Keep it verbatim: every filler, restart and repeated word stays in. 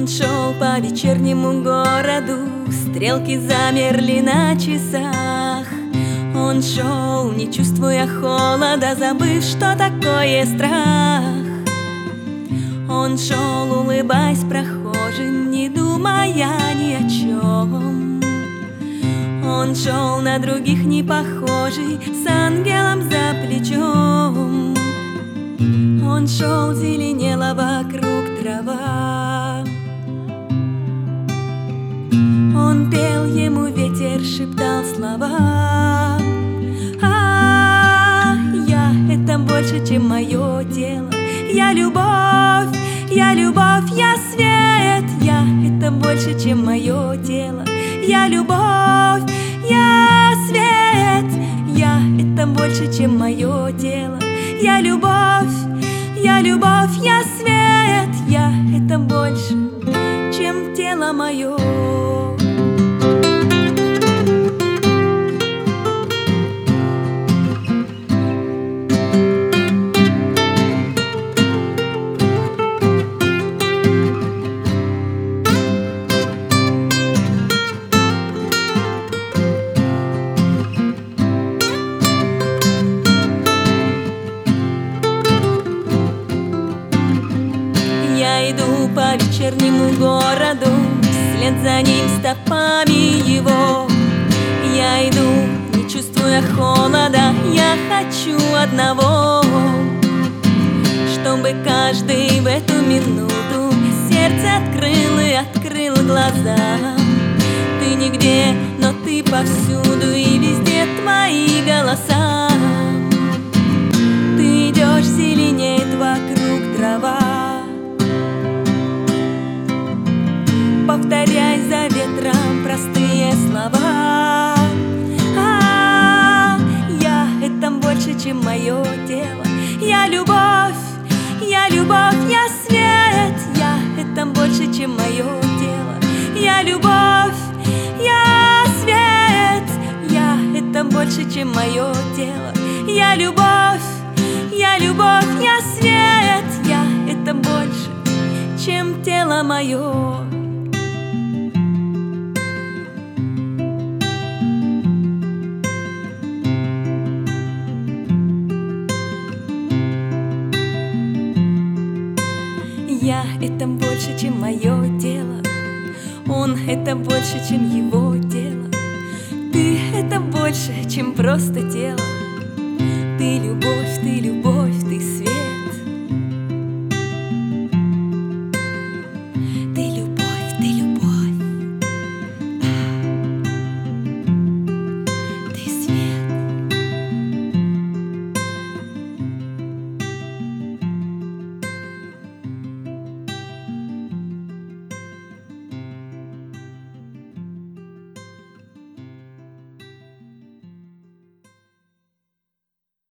Он шел по вечернему городу, стрелки замерли на часах. Он шел, не чувствуя холода, забыв, что такое страх. Он шел, улыбаясь прохожим, не думая ни о чем. Он шел на других не похожий, с ангелом за плечом. Он шел, зеленела вокруг трава. Он пел, ему ветер шептал слова. А, я — это больше, чем мое тело. Я любовь, я любовь, я свет. Я — это больше, чем мое тело. Я любовь, я свет. Я — это больше, чем мое тело. Я любовь, я любовь, я свет. Я — это больше, чем тело мое. Я иду по вечернему городу, вслед за ним стопами его. Я иду, не чувствуя холода, я хочу одного, чтобы каждый в эту минуту сердце открыл и открыл глаза. Ты нигде, но ты повсюду, и везде твои голоса. Ты идешь, зеленеет вокруг трава. Повторяй за ветром простые слова. А, я — это больше, чем мое тело. Я любовь, я любовь, я свет. Я — это больше, чем мое тело. Я любовь, я свет. Я — это больше, чем мое тело. Я любовь, я любовь, я свет. Я — это больше, чем тело мое. Я — это больше, чем мое тело. Он — это больше, чем его тело. Ты — это больше, чем просто тело. Ты любовь, ты любовь, ты свет.